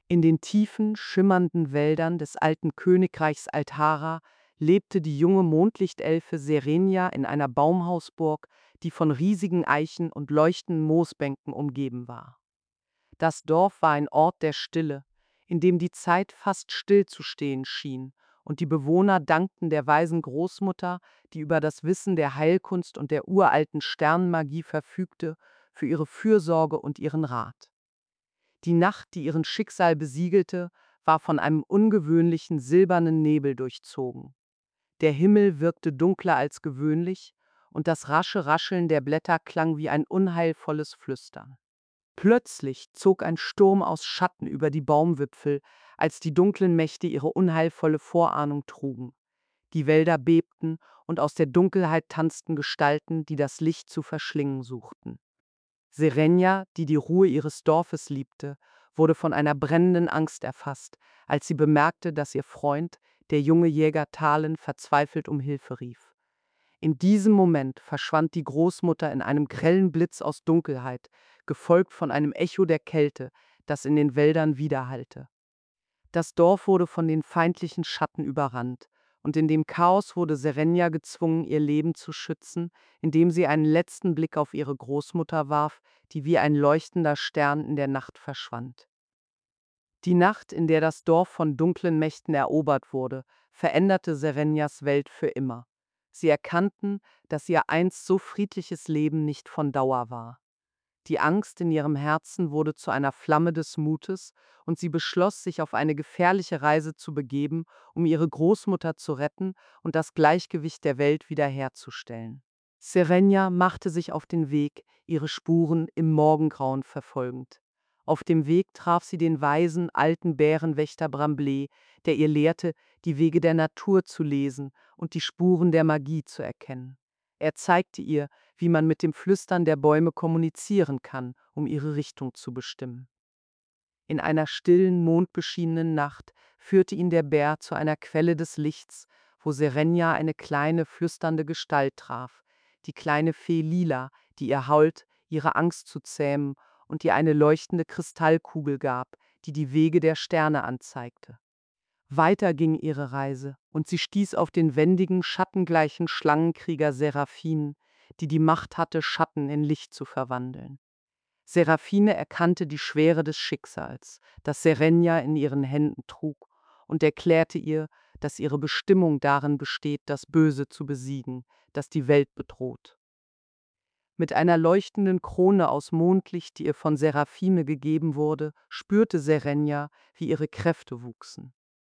In den tiefen, schimmernden Wäldern des alten Königreichs Altara lebte die junge Mondlichtelfe Serenia in einer Baumhausburg, die von riesigen Eichen und leuchtenden Moosbänken umgeben war. Das Dorf war ein Ort der Stille, in dem die Zeit fast stillzustehen schien, und die Bewohner dankten der weisen Großmutter, die über das Wissen der Heilkunst und der uralten Sternenmagie verfügte, für ihre Fürsorge und ihren Rat. Die Nacht, die ihren Schicksal besiegelte, war von einem ungewöhnlichen silbernen Nebel durchzogen. Der Himmel wirkte dunkler als gewöhnlich, und das rasche Rascheln der Blätter klang wie ein unheilvolles Flüstern. Plötzlich zog ein Sturm aus Schatten über die Baumwipfel, als die dunklen Mächte ihre unheilvolle Vorahnung trugen. Die Wälder bebten, und aus der Dunkelheit tanzten Gestalten, die das Licht zu verschlingen suchten. Serenia, die die Ruhe ihres Dorfes liebte, wurde von einer brennenden Angst erfasst, als sie bemerkte, dass ihr Freund, der junge Jäger Thalen, verzweifelt um Hilfe rief. In diesem Moment verschwand die Großmutter in einem grellen Blitz aus Dunkelheit, gefolgt von einem Echo der Kälte, das in den Wäldern widerhallte. Das Dorf wurde von den feindlichen Schatten überrannt, und in dem Chaos wurde Serenia gezwungen, ihr Leben zu schützen, indem sie einen letzten Blick auf ihre Großmutter warf, die wie ein leuchtender Stern in der Nacht verschwand. Die Nacht, in der das Dorf von dunklen Mächten erobert wurde, veränderte Serenias Welt für immer. Sie erkannten, dass ihr einst so friedliches Leben nicht von Dauer war. Die Angst in ihrem Herzen wurde zu einer Flamme des Mutes, und sie beschloss, sich auf eine gefährliche Reise zu begeben, um ihre Großmutter zu retten und das Gleichgewicht der Welt wiederherzustellen. Serenia machte sich auf den Weg, ihre Spuren im Morgengrauen verfolgend. Auf dem Weg traf sie den weisen, alten Bärenwächter Bramblé, der ihr lehrte, die Wege der Natur zu lesen und die Spuren der Magie zu erkennen. Er zeigte ihr, wie man mit dem Flüstern der Bäume kommunizieren kann, um ihre Richtung zu bestimmen. In einer stillen, mondbeschienenen Nacht führte ihn der Bär zu einer Quelle des Lichts, wo Serenia eine kleine, flüsternde Gestalt traf, die kleine Fee Lila, die ihr half, ihre Angst zu zähmen und ihr eine leuchtende Kristallkugel gab, die die Wege der Sterne anzeigte. Weiter ging ihre Reise, und sie stieß auf den wendigen, schattengleichen Schlangenkrieger Seraphin, die die Macht hatte, Schatten in Licht zu verwandeln. Seraphine erkannte die Schwere des Schicksals, das Serenia in ihren Händen trug, und erklärte ihr, dass ihre Bestimmung darin besteht, das Böse zu besiegen, das die Welt bedroht. Mit einer leuchtenden Krone aus Mondlicht, die ihr von Seraphine gegeben wurde, spürte Serenia, wie ihre Kräfte wuchsen.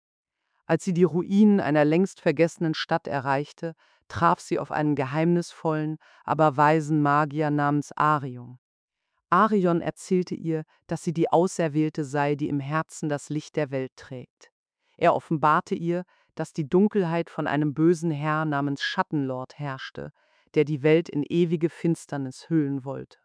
Als sie die Ruinen einer längst vergessenen Stadt erreichte, traf sie auf einen geheimnisvollen, aber weisen Magier namens Arion. Arion erzählte ihr, dass sie die Auserwählte sei, die im Herzen das Licht der Welt trägt. Er offenbarte ihr, dass die Dunkelheit von einem bösen Herr namens Schattenlord herrschte, der die Welt in ewige Finsternis hüllen wollte.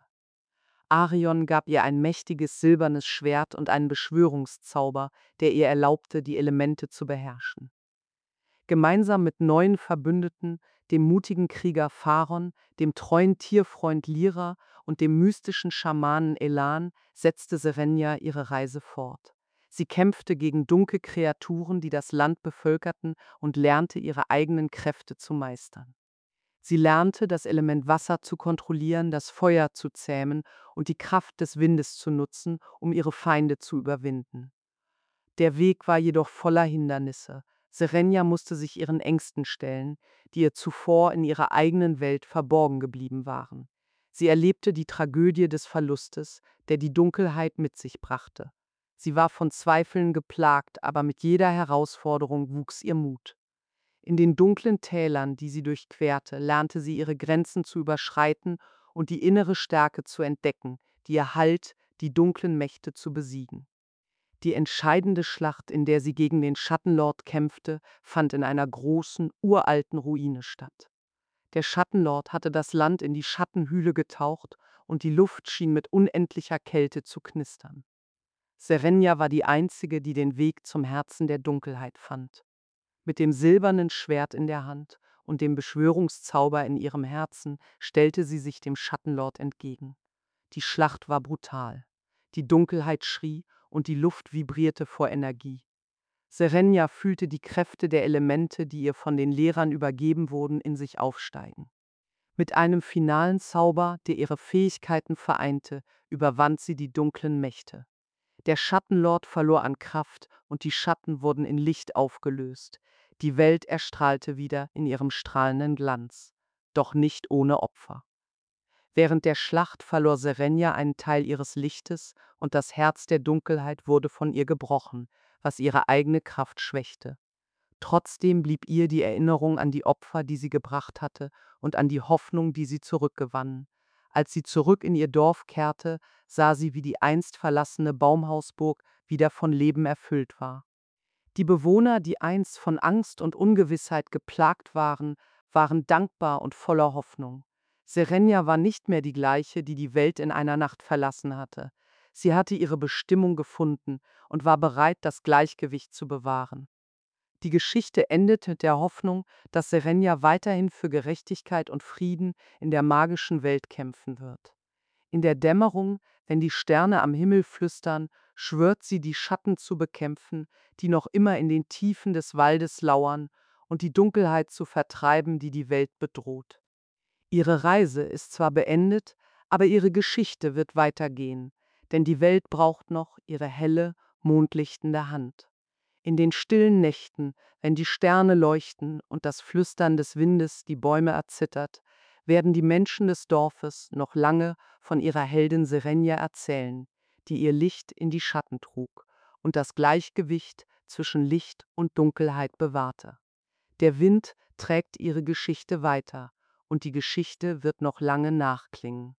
Arion gab ihr ein mächtiges silbernes Schwert und einen Beschwörungszauber, der ihr erlaubte, die Elemente zu beherrschen. Gemeinsam mit neuen Verbündeten, dem mutigen Krieger Pharon, dem treuen Tierfreund Lyra und dem mystischen Schamanen Elan, setzte Serenia ihre Reise fort. Sie kämpfte gegen dunkle Kreaturen, die das Land bevölkerten, und lernte, ihre eigenen Kräfte zu meistern. Sie lernte, das Element Wasser zu kontrollieren, das Feuer zu zähmen und die Kraft des Windes zu nutzen, um ihre Feinde zu überwinden. Der Weg war jedoch voller Hindernisse. Serenia musste sich ihren Ängsten stellen, die ihr zuvor in ihrer eigenen Welt verborgen geblieben waren. Sie erlebte die Tragödie des Verlustes, der die Dunkelheit mit sich brachte. Sie war von Zweifeln geplagt, aber mit jeder Herausforderung wuchs ihr Mut. In den dunklen Tälern, die sie durchquerte, lernte sie ihre Grenzen zu überschreiten und die innere Stärke zu entdecken, die ihr half, die dunklen Mächte zu besiegen. Die entscheidende Schlacht, in der sie gegen den Schattenlord kämpfte, fand in einer großen, uralten Ruine statt. Der Schattenlord hatte das Land in die Schattenhühle getaucht, und die Luft schien mit unendlicher Kälte zu knistern. Serenia war die einzige, die den Weg zum Herzen der Dunkelheit fand. Mit dem silbernen Schwert in der Hand und dem Beschwörungszauber in ihrem Herzen stellte sie sich dem Schattenlord entgegen. Die Schlacht war brutal. Die Dunkelheit schrie, und die Luft vibrierte vor Energie. Serenia fühlte die Kräfte der Elemente, die ihr von den Lehrern übergeben wurden, in sich aufsteigen. Mit einem finalen Zauber, der ihre Fähigkeiten vereinte, überwand sie die dunklen Mächte. Der Schattenlord verlor an Kraft und die Schatten wurden in Licht aufgelöst. Die Welt erstrahlte wieder in ihrem strahlenden Glanz, doch nicht ohne Opfer. Während der Schlacht verlor Serenia einen Teil ihres Lichtes und das Herz der Dunkelheit wurde von ihr gebrochen, was ihre eigene Kraft schwächte. Trotzdem blieb ihr die Erinnerung an die Opfer, die sie gebracht hatte, und an die Hoffnung, die sie zurückgewann. Als sie zurück in ihr Dorf kehrte, sah sie, wie die einst verlassene Baumhausburg wieder von Leben erfüllt war. Die Bewohner, die einst von Angst und Ungewissheit geplagt waren, waren dankbar und voller Hoffnung. Serenia war nicht mehr die gleiche, die die Welt in einer Nacht verlassen hatte. Sie hatte ihre Bestimmung gefunden und war bereit, das Gleichgewicht zu bewahren. Die Geschichte endet mit der Hoffnung, dass Serenia weiterhin für Gerechtigkeit und Frieden in der magischen Welt kämpfen wird. In der Dämmerung, wenn die Sterne am Himmel flüstern, schwört sie, die Schatten zu bekämpfen, die noch immer in den Tiefen des Waldes lauern, und die Dunkelheit zu vertreiben, die die Welt bedroht. Ihre Reise ist zwar beendet, aber ihre Geschichte wird weitergehen, denn die Welt braucht noch ihre helle, mondlichtende Hand. In den stillen Nächten, wenn die Sterne leuchten und das Flüstern des Windes die Bäume erzittert, werden die Menschen des Dorfes noch lange von ihrer Heldin Serenia erzählen, die ihr Licht in die Schatten trug und das Gleichgewicht zwischen Licht und Dunkelheit bewahrte. Der Wind trägt ihre Geschichte weiter und die Geschichte wird noch lange nachklingen.